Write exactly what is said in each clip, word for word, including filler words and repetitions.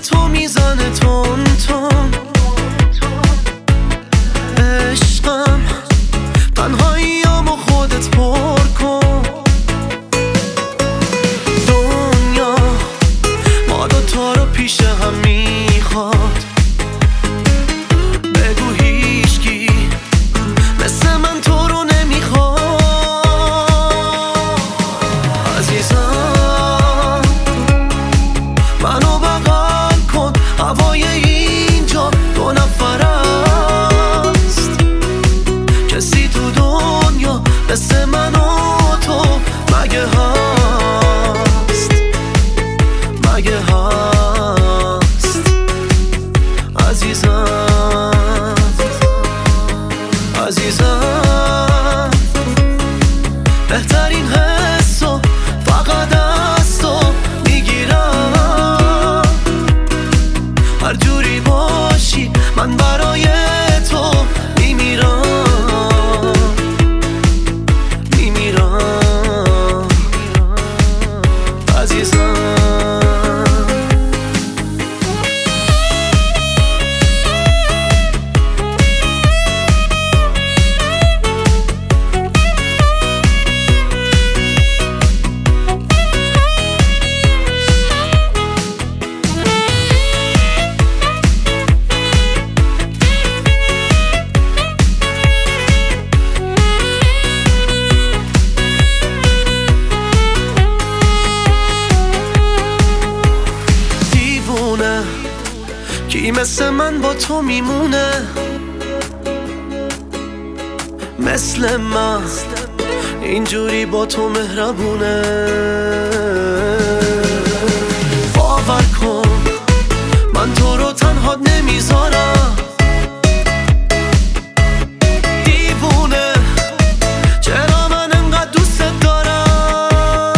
تو میزنه تون تون. عشقم تنهاییامو خودت پر کن. دنیا ما دوتا رو پیش هم میخواد. بگو هیچکی مثل من تو رو نمیخواد. عزیزم منو بغل کن، هوای اینجا دو نفر است. کسی تو دنیا مثل من و تو مگه هست؟ مگه هست؟ عزیزم عزیزم بهترین حسو فقط از تو میگیرم. هر جوری باشی من برای تو میمیرم میمیرم عزیزم. کی مثل من با تو میمونه؟ مثل من اینجوری با تو مهربونه؟ باور کن من تو رو تنها نمیذارم. دیوونه چرا من انقدر دوست دارم.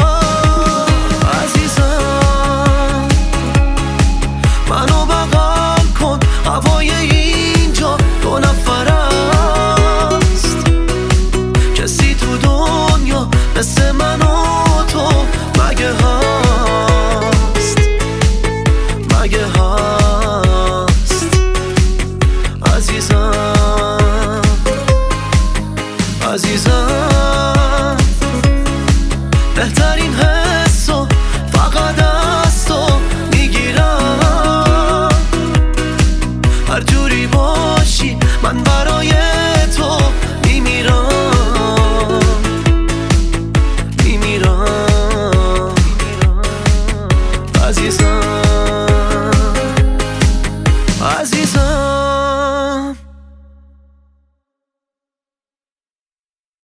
عزیزم منو بغل کن، هوای اینجا دو نفر است. کسی تو دنیا مثل من و تو مگه هست؟ مگه هست؟ عزیزم عزیزم بهترین حسو فقط از تو میگیرم. هر جوری باشی من برای تو